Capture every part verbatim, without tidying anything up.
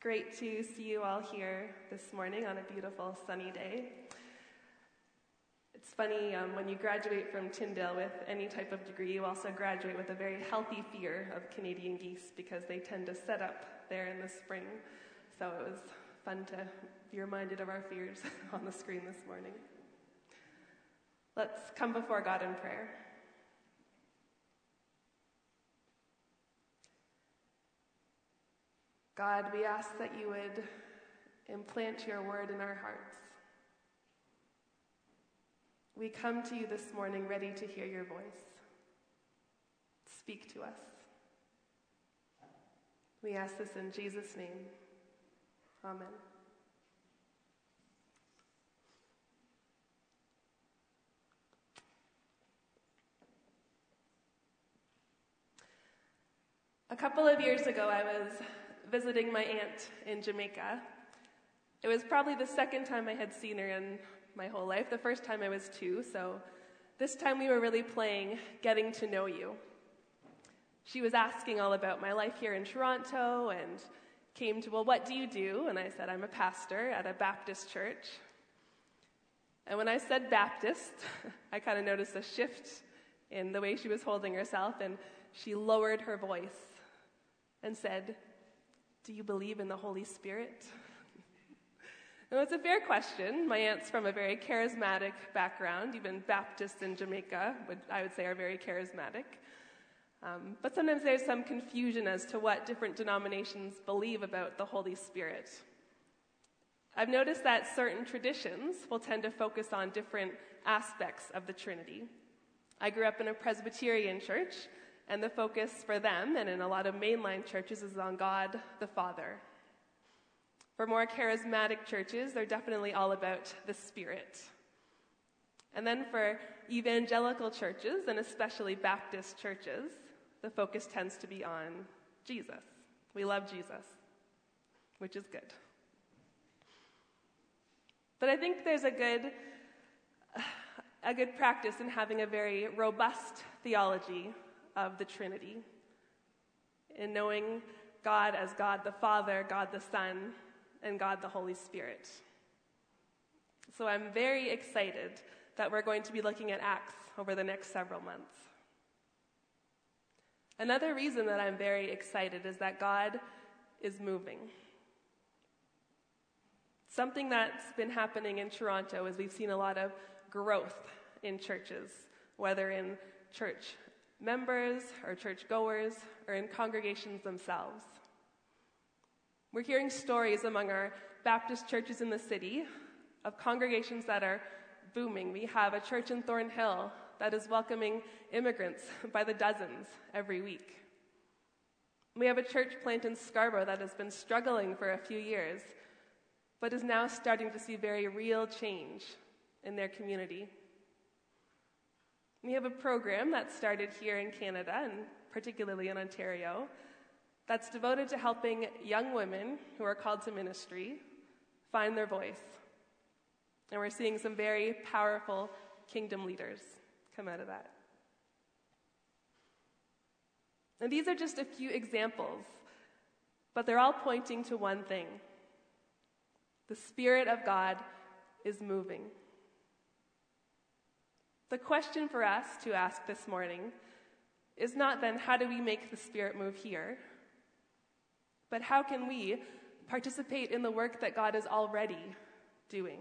Great to see you all here this morning on a beautiful sunny day. It's funny, um, when you graduate from Tyndale with any type of degree, you also graduate with a very healthy fear of Canadian geese because they tend to set up there in the spring. So it was fun to be reminded of our fears on the screen this morning. Let's come before God in prayer. God, we ask that you would implant your word in our hearts. We come to you this morning ready to hear your voice. Speak to us. We ask this in Jesus' name. Amen. A couple of years ago, I was visiting my aunt in Jamaica. It was probably the second time I had seen her in my whole life. The first time I was two, so this time we were really playing Getting to Know You. She was asking all about my life here in Toronto and came to, well, what do you do? And I said, I'm a pastor at a Baptist church. And when I said Baptist, I kind of noticed a shift in the way she was holding herself, and she lowered her voice and said, do you believe in the Holy Spirit? Now, it's a fair question. My aunt's from a very charismatic background. Even Baptists in Jamaica, would, I would say, are very charismatic. Um, but sometimes there's some confusion as to what different denominations believe about the Holy Spirit. I've noticed that certain traditions will tend to focus on different aspects of the Trinity. I grew up in a Presbyterian church, and the focus for them, and in a lot of mainline churches, is on God the Father. For more charismatic churches, they're definitely all about the Spirit. And then for evangelical churches, and especially Baptist churches, the focus tends to be on Jesus. We love Jesus, which is good. But I think there's a good, a good practice in having a very robust theology of the Trinity, in knowing God as God the Father, God the Son, and God the Holy Spirit. So I'm very excited that we're going to be looking at Acts over the next several months. Another reason that I'm very excited is that God is moving. Something that's been happening in Toronto is we've seen a lot of growth in churches, whether in church members or churchgoers or in congregations themselves. We're hearing stories among our Baptist churches in the city of congregations that are booming. We have a church in Thornhill that is welcoming immigrants by the dozens every week. We have a church plant in Scarborough that has been struggling for a few years, but is now starting to see very real change in their community. We have a program that started here in Canada, and particularly in Ontario, that's devoted to helping young women who are called to ministry find their voice. And we're seeing some very powerful kingdom leaders come out of that. And these are just a few examples, but they're all pointing to one thing. The Spirit of God is moving. The question for us to ask this morning is not then, how do we make the Spirit move here? But how can we participate in the work that God is already doing?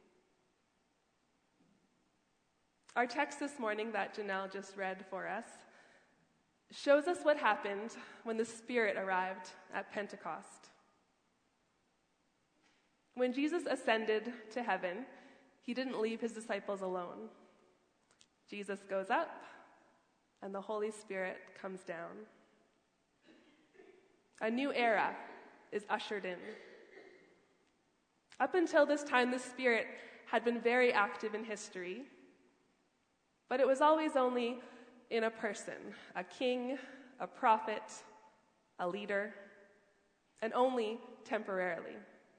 Our text this morning that Janelle just read for us shows us what happened when the Spirit arrived at Pentecost. When Jesus ascended to heaven, he didn't leave his disciples alone. Jesus goes up, and the Holy Spirit comes down. A new era is ushered in. Up until this time, the Spirit had been very active in history, but it was always only in a person, a king, a prophet, a leader, and only temporarily.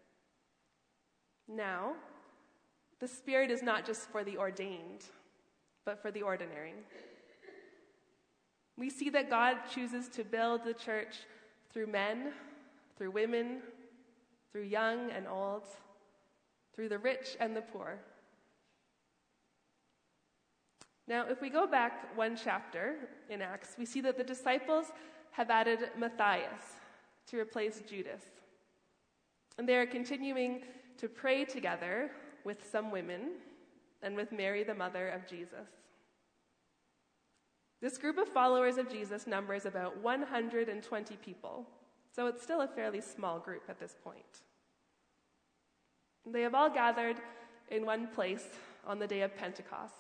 Now, the Spirit is not just for the ordained, but for the ordinary. We see that God chooses to build the church through men, through women, through young and old, through the rich and the poor. Now, if we go back one chapter in Acts, we see that the disciples have added Matthias to replace Judas. And they are continuing to pray together with some women and with Mary, the mother of Jesus. This group of followers of Jesus numbers about one hundred twenty people, so it's still a fairly small group at this point. They have all gathered in one place on the day of Pentecost.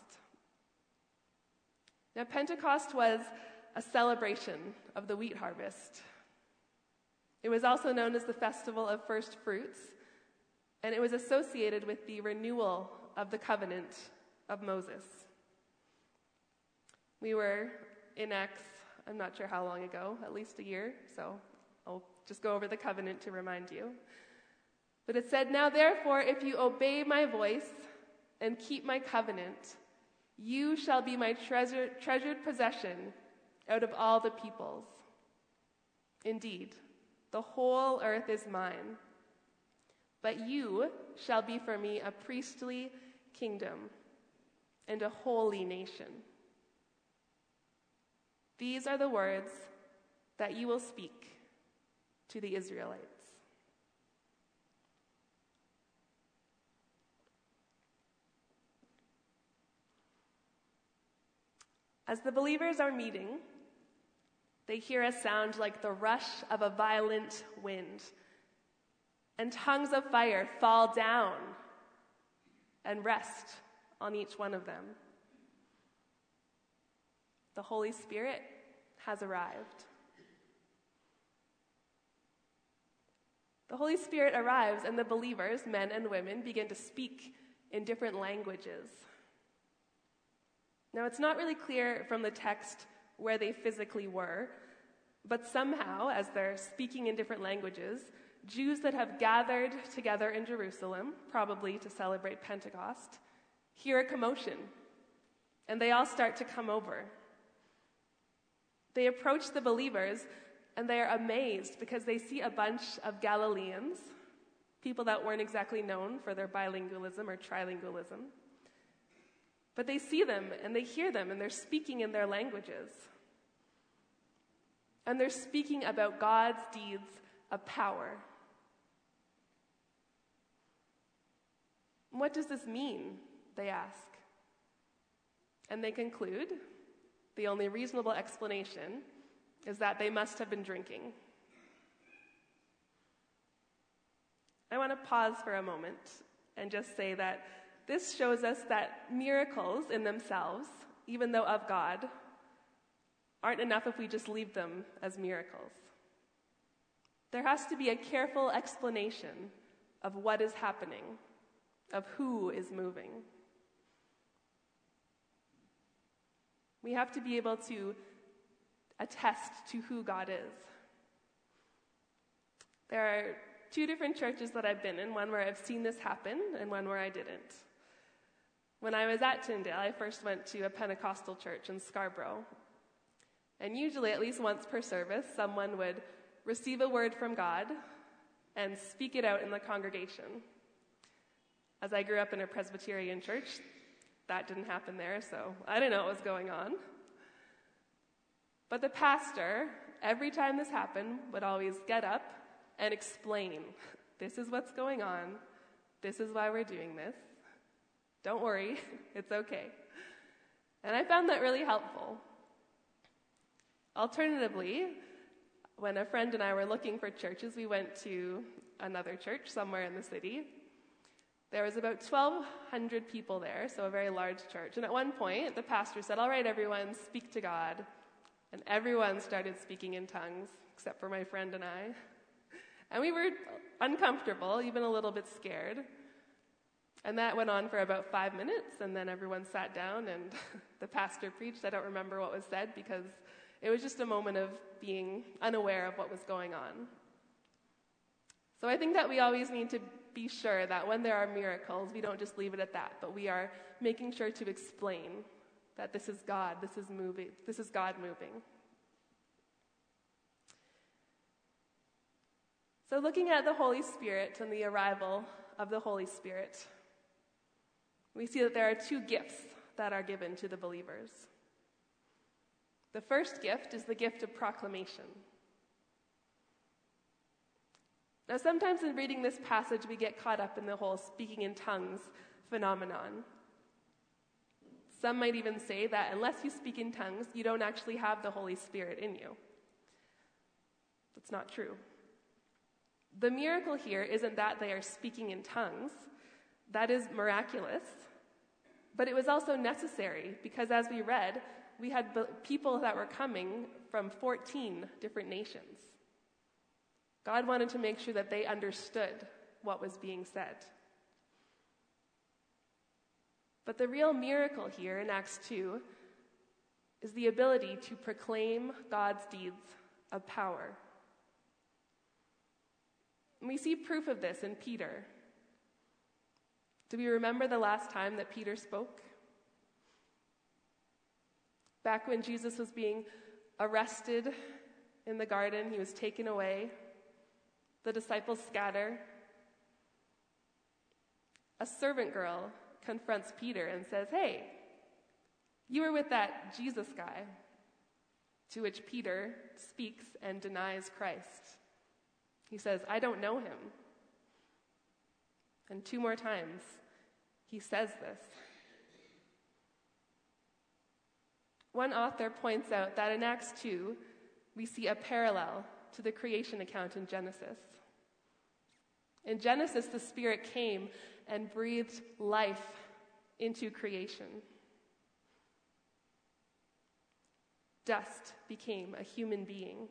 Now, Pentecost was a celebration of the wheat harvest. It was also known as the Festival of First Fruits, and it was associated with the renewal of the covenant of Moses. We were in Acts, I'm not sure how long ago, at least a year, so I'll just go over the covenant to remind you. But it said, "Now therefore, if you obey my voice and keep my covenant, you shall be my treasure, treasured possession out of all the peoples. Indeed, the whole earth is mine. But you shall be for me a priestly kingdom and a holy nation. These are the words that you will speak to the Israelites." As the believers are meeting, they hear a sound like the rush of a violent wind, and tongues of fire fall down and rest on each one of them. The Holy Spirit has arrived. The Holy Spirit arrives, and the believers, men and women, begin to speak in different languages. Now, it's not really clear from the text where they physically were, but somehow, as they're speaking in different languages, Jews that have gathered together in Jerusalem, probably to celebrate Pentecost, hear a commotion, and they all start to come over. They approach the believers, and they are amazed because they see a bunch of Galileans, people that weren't exactly known for their bilingualism or trilingualism. But they see them, and they hear them, and they're speaking in their languages. And they're speaking about God's deeds of power. What does this mean? They ask. And they conclude the only reasonable explanation is that they must have been drinking. I want to pause for a moment and just say that this shows us that miracles in themselves, even though of God, aren't enough if we just leave them as miracles. There has to be a careful explanation of what is happening, of who is moving. We have to be able to attest to who God is. There are two different churches that I've been in, one where I've seen this happen and one where I didn't. When I was at Tyndale, I first went to a Pentecostal church in Scarborough. And usually, at least once per service, someone would receive a word from God and speak it out in the congregation. As I grew up in a Presbyterian church, that didn't happen there, so I didn't know what was going on. But the pastor, every time this happened, would always get up and explain, this is what's going on, this is why we're doing this. Don't worry, it's okay. And I found that really helpful. Alternatively, when a friend and I were looking for churches, we went to another church somewhere in the city. There was about twelve hundred people there, so a very large church. And at one point, the pastor said, "All right, everyone, speak to God." And everyone started speaking in tongues, except for my friend and I. And we were uncomfortable, even a little bit scared. And that went on for about five minutes, and then everyone sat down, and the pastor preached. I don't remember what was said because it was just a moment of being unaware of what was going on. So I think that we always need to be sure that when there are miracles, we don't just leave it at that, but we are making sure to explain that this is God, this is moving, this is God moving. So looking at the Holy Spirit and the arrival of the Holy Spirit, we see that there are two gifts that are given to the believers. The first gift is the gift of proclamation. Now, sometimes in reading this passage, we get caught up in the whole speaking in tongues phenomenon. Some might even say that unless you speak in tongues, you don't actually have the Holy Spirit in you. That's not true. The miracle here isn't that they are speaking in tongues. That is miraculous. But it was also necessary because, as we read, we had people that were coming from fourteen different nations. God wanted to make sure that they understood what was being said. But the real miracle here in Acts two is the ability to proclaim God's deeds of power. And we see proof of this in Peter. Do we remember the last time that Peter spoke? Back when Jesus was being arrested in the garden, he was taken away. The disciples scatter. A servant girl confronts Peter and says, "Hey, you were with that Jesus guy." To which Peter speaks and denies Christ. He says, "I don't know him." And two more times he says this. One author points out that in Acts two, we see a parallel to the creation account in Genesis. In Genesis, the Spirit came and breathed life into creation. Dust became a human being.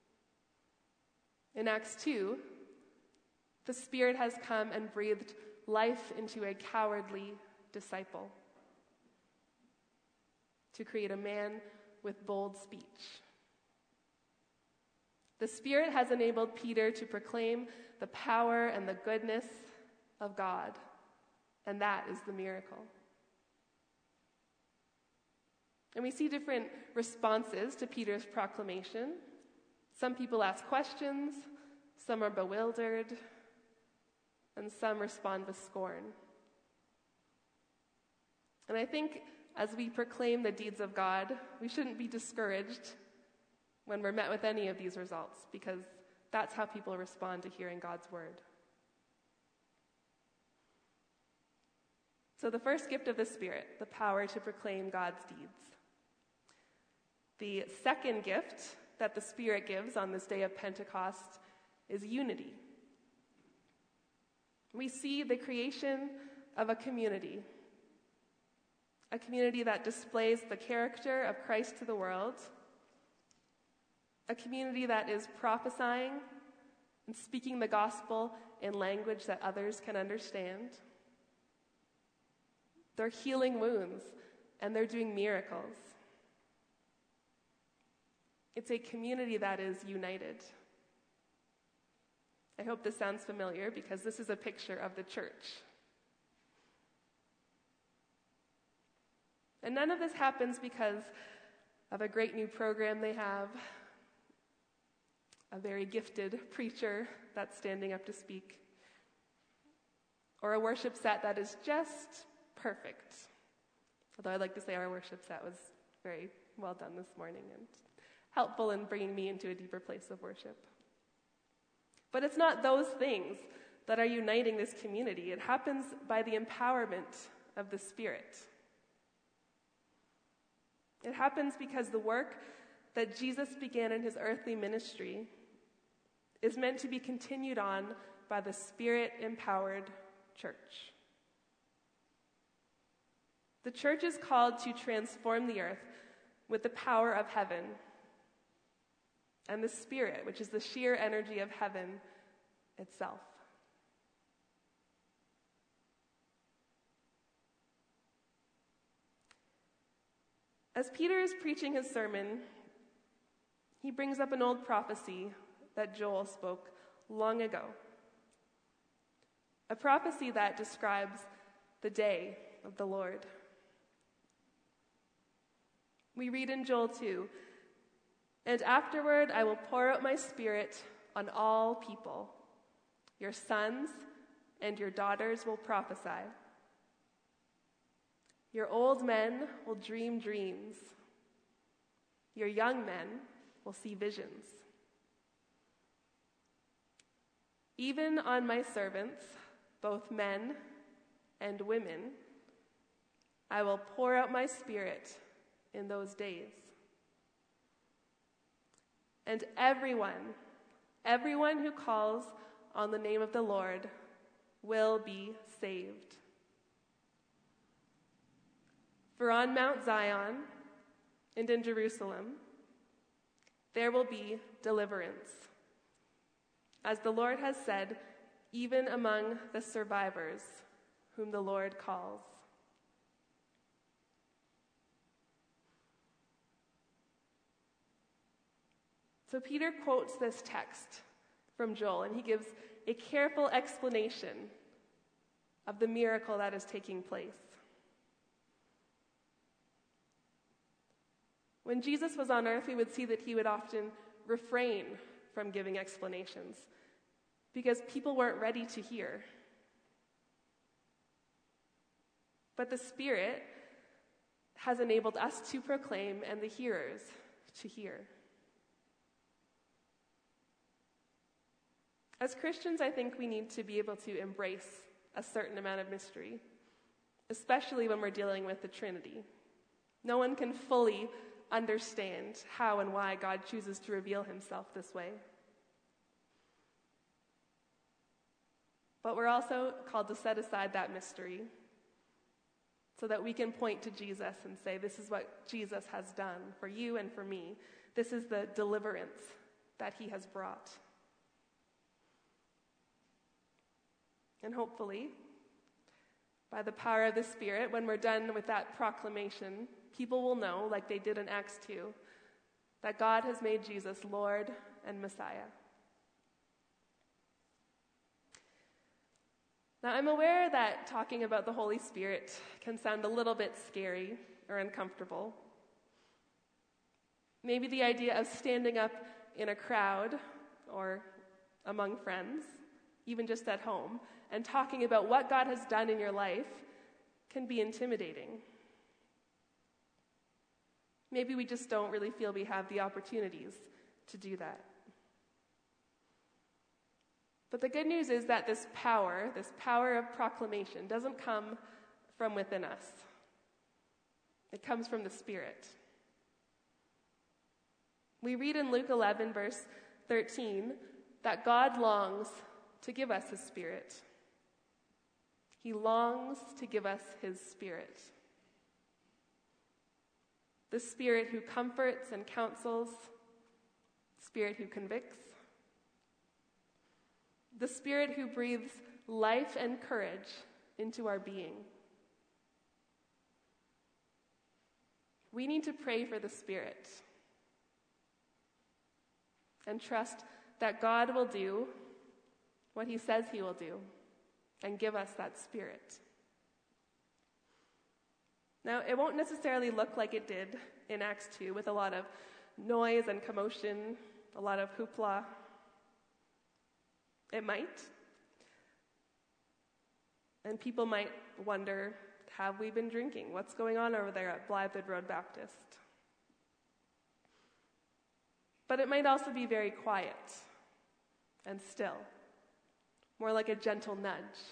In Acts two, the Spirit has come and breathed life into a cowardly disciple to create a man with bold speech. The Spirit has enabled Peter to proclaim the power and the goodness of God, and that is the miracle. And we see different responses to Peter's proclamation. Some people ask questions, some are bewildered, and some respond with scorn. And I think as we proclaim the deeds of God, we shouldn't be discouraged when we're met with any of these results, because that's how people respond to hearing God's word. So the first gift of the Spirit, the power to proclaim God's deeds. The second gift that the Spirit gives on this day of Pentecost is unity. We see the creation of a community, a community that displays the character of Christ to the world, a community that is prophesying and speaking the gospel in language that others can understand. They're healing wounds and they're doing miracles. It's a community that is united. I hope this sounds familiar because this is a picture of the church. And none of this happens because of a great new program they have, a very gifted preacher that's standing up to speak, or a worship set that is just perfect. Although I'd like to say our worship set was very well done this morning and helpful in bringing me into a deeper place of worship. But it's not those things that are uniting this community. It happens by the empowerment of the Spirit. It happens because the work that Jesus began in his earthly ministry is meant to be continued on by the Spirit-empowered church. The church is called to transform the earth with the power of heaven and the Spirit, which is the sheer energy of heaven itself. As Peter is preaching his sermon, he brings up an old prophecy that Joel spoke long ago. A prophecy that describes the day of the Lord. We read in Joel two, "And afterward I will pour out my Spirit on all people. Your sons and your daughters will prophesy. Your old men will dream dreams. Your young men will see visions. Even on my servants, both men and women, I will pour out my Spirit in those days. And everyone, everyone who calls on the name of the Lord will be saved. For on Mount Zion and in Jerusalem, there will be deliverance, as the Lord has said, even among the survivors whom the Lord calls. So Peter quotes this text from Joel, and he gives a careful explanation of the miracle that is taking place. When Jesus was on earth, we would see that he would often refrain from giving explanations because people weren't ready to hear. But the Spirit has enabled us to proclaim and the hearers to hear. As Christians, I think we need to be able to embrace a certain amount of mystery, especially when we're dealing with the Trinity. No one can fully understand how and why God chooses to reveal himself this way. But we're also called to set aside that mystery so that we can point to Jesus and say, this is what Jesus has done for you and for me. This is the deliverance that he has brought. And hopefully, by the power of the Spirit, when we're done with that proclamation, people will know, like they did in Acts two, that God has made Jesus Lord and Messiah. Now, I'm aware that talking about the Holy Spirit can sound a little bit scary or uncomfortable. Maybe the idea of standing up in a crowd or among friends, even just at home, and talking about what God has done in your life can be intimidating. Maybe we just don't really feel we have the opportunities to do that. But the good news is that this power, this power of proclamation, doesn't come from within us. It comes from the Spirit. We read in Luke eleven, verse thirteen, that God longs to give us his Spirit. He longs to give us his Spirit. The Spirit who comforts and counsels, Spirit who convicts, the Spirit who breathes life and courage into our being. We need to pray for the Spirit and trust that God will do what he says he will do and give us that Spirit. Now, it won't necessarily look like it did in Acts two with a lot of noise and commotion, a lot of hoopla. It might. And people might wonder, have we been drinking? What's going on over there at Blythewood Road Baptist? But it might also be very quiet and still, more like a gentle nudge.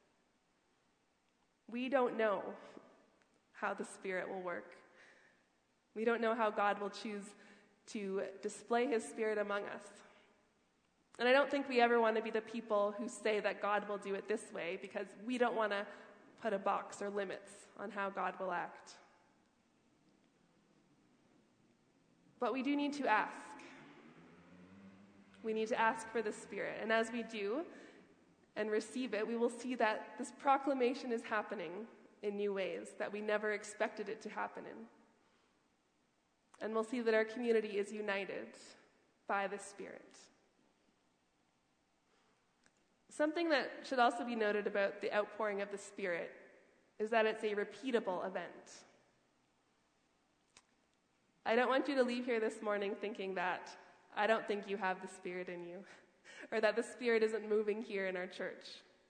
We don't know how the Spirit will work. We don't know how God will choose to display his Spirit among us. And I don't think we ever want to be the people who say that God will do it this way because we don't want to put a box or limits on how God will act. But we do need to ask. We need to ask for the Spirit. And as we do and receive it, we will see that this proclamation is happening in new ways that we never expected it to happen in. And we'll see that our community is united by the Spirit. Something that should also be noted about the outpouring of the Spirit is that it's a repeatable event. I don't want you to leave here this morning thinking that I don't think you have the Spirit in you. or that the Spirit isn't moving here in our church.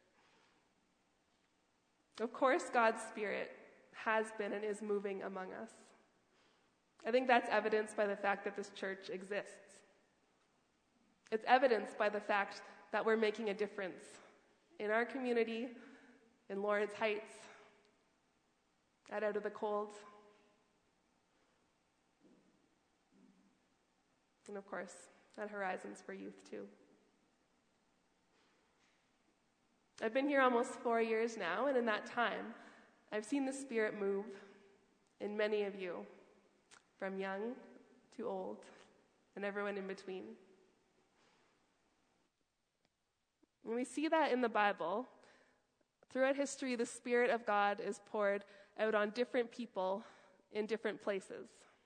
Of course, God's Spirit has been and is moving among us. I think that's evidenced by the fact that this church exists. It's evidenced by the fact that we're making a difference in our community, in Lawrence Heights, at Out of the Cold, and of course, at Horizons for Youth too. I've been here almost four years now, and in that time, I've seen the Spirit move in many of you, from young to old, and everyone in between. And we see that in the Bible. Throughout history, the Spirit of God is poured out on different people in different places.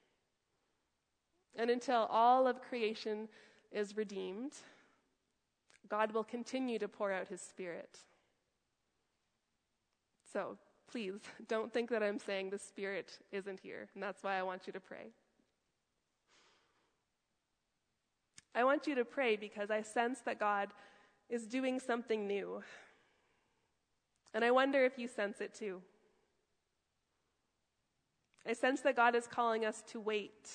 And until all of creation is redeemed, God will continue to pour out his Spirit. So please, don't think that I'm saying the Spirit isn't here, and that's why I want you to pray. I want you to pray because I sense that God is doing something new. And I wonder if you sense it too. I sense that God is calling us to wait,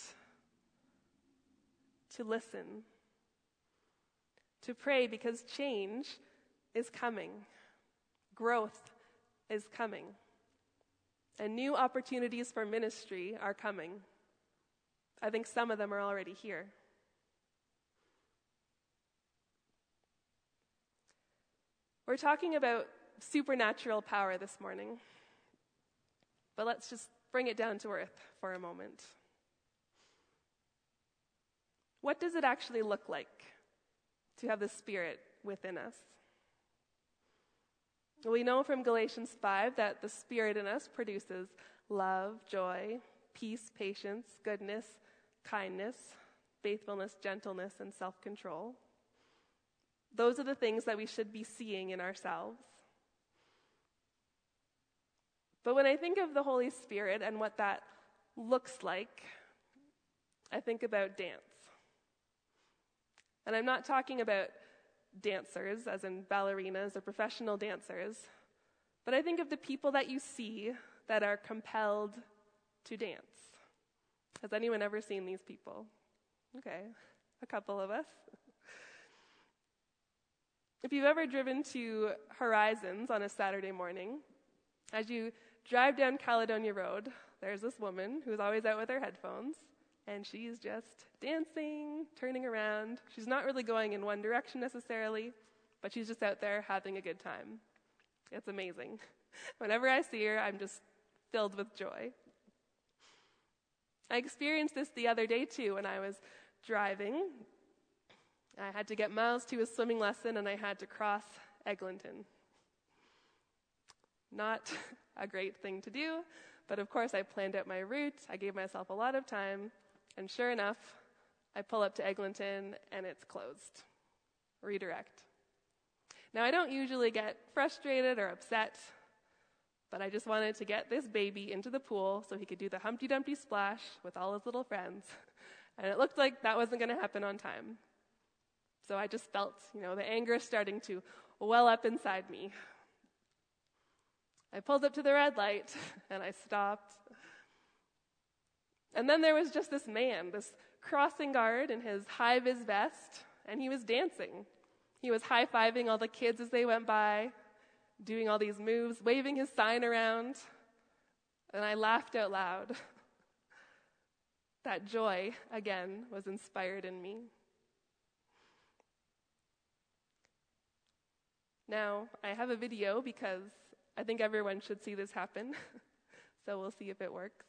to listen, to pray, because change is coming. Growth is coming. And new opportunities for ministry are coming. I think some of them are already here. We're talking about supernatural power this morning, but let's just bring it down to earth for a moment. What does it actually look like to have the Spirit within us? We know from Galatians five that the Spirit in us produces love, joy, peace, patience, goodness, kindness, faithfulness, gentleness, and self-control. Those are the things that we should be seeing in ourselves. But when I think of the Holy Spirit and what that looks like, I think about dance. And I'm not talking about dancers, as in ballerinas or professional dancers, but I think of the people that you see that are compelled to dance. Has anyone ever seen these people? Okay, a couple of us. If you've ever driven to Horizons on a Saturday morning, as you drive down Caledonia Road, there's this woman who's always out with her headphones, and she's just dancing, turning around. She's not really going in one direction necessarily, but she's just out there having a good time. It's amazing. Whenever I see her, I'm just filled with joy. I experienced this the other day too when I was driving. I had to get Miles to his swimming lesson, and I had to cross Eglinton. Not a great thing to do, but of course I planned out my route. I gave myself a lot of time, and sure enough, I pull up to Eglinton, and it's closed. Redirect. Now, I don't usually get frustrated or upset, but I just wanted to get this baby into the pool so he could do the Humpty Dumpty splash with all his little friends. And it looked like that wasn't going to happen on time. So I just felt, you know, the anger starting to well up inside me. I pulled up to the red light, and I stopped. And then there was just this man, this crossing guard in his high-vis vest, and he was dancing. He was high-fiving all the kids as they went by, doing all these moves, waving his sign around, and I laughed out loud. That joy, again, was inspired in me. Now, I have a video because I think everyone should see this happen, so we'll see if it works.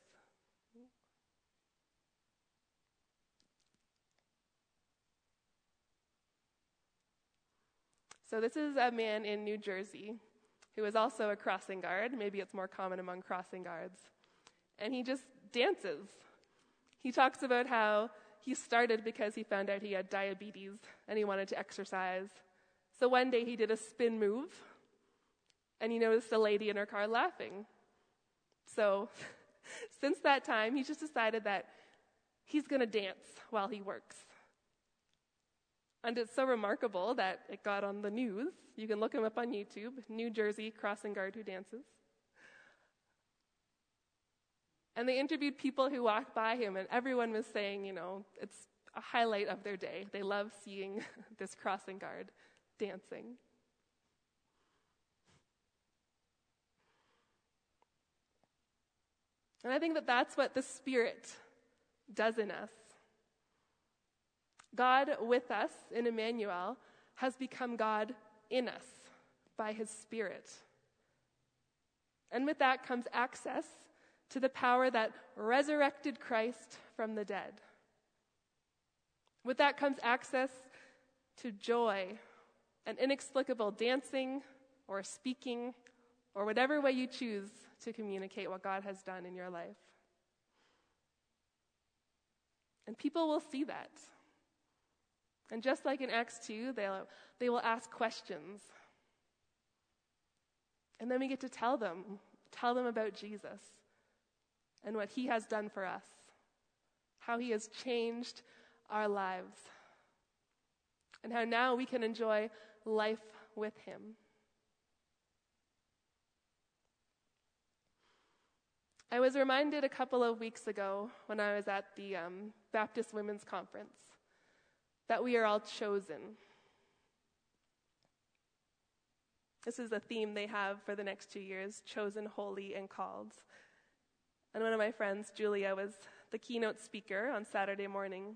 So this is a man in New Jersey who is also a crossing guard. Maybe it's more common among crossing guards. And he just dances. He talks about how he started because he found out he had diabetes and he wanted to exercise. So one day he did a spin move, and he noticed a lady in her car laughing. So since that time, he's just decided that he's going to dance while he works. And it's so remarkable that it got on the news. You can look him up on YouTube, New Jersey crossing guard who dances. And they interviewed people who walked by him, and everyone was saying, you know, it's a highlight of their day. They love seeing this crossing guard dancing. And I think that that's what the Spirit does in us. God with us in Emmanuel has become God in us by his Spirit. And with that comes access to the power that resurrected Christ from the dead. With that comes access to joy and inexplicable dancing or speaking or whatever way you choose to communicate what God has done in your life. And people will see that. And just like in Acts two, they'll, they will ask questions. And then we get to tell them, tell them about Jesus and what he has done for us, how he has changed our lives, and how now we can enjoy life with him. I was reminded a couple of weeks ago when I was at the um, Baptist Women's Conference that we are all chosen. This is a theme they have for the next two years, chosen, holy, and called. And one of my friends, Julia, was the keynote speaker on Saturday morning.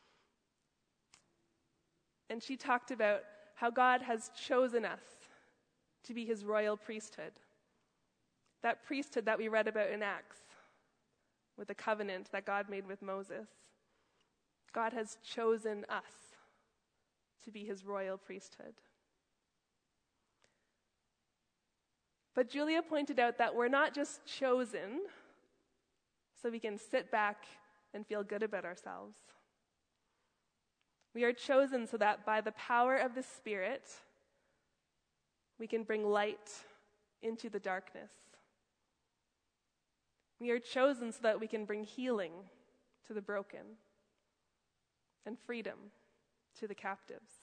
And she talked about how God has chosen us to be his royal priesthood. That priesthood that we read about in Acts, with the covenant that God made with Moses. God has chosen us to be his royal priesthood. But Julia pointed out that we're not just chosen so we can sit back and feel good about ourselves. We are chosen so that by the power of the Spirit, we can bring light into the darkness. We are chosen so that we can bring healing to the broken and freedom to the captives.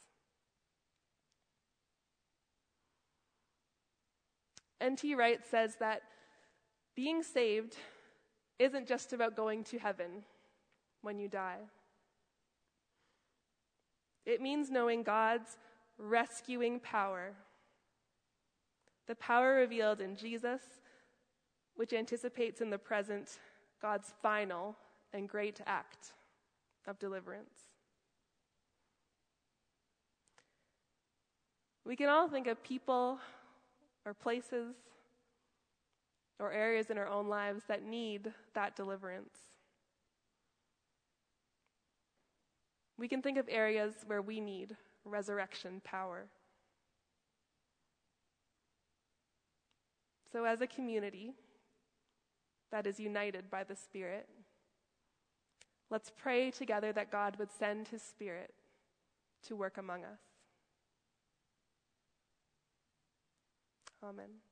N T Wright says that being saved isn't just about going to heaven when you die. It means knowing God's rescuing power, the power revealed in Jesus, which anticipates in the present God's final and great act of deliverance. We can all think of people or places or areas in our own lives that need that deliverance. We can think of areas where we need resurrection power. So as a community that is united by the Spirit, let's pray together that God would send his Spirit to work among us. Amen.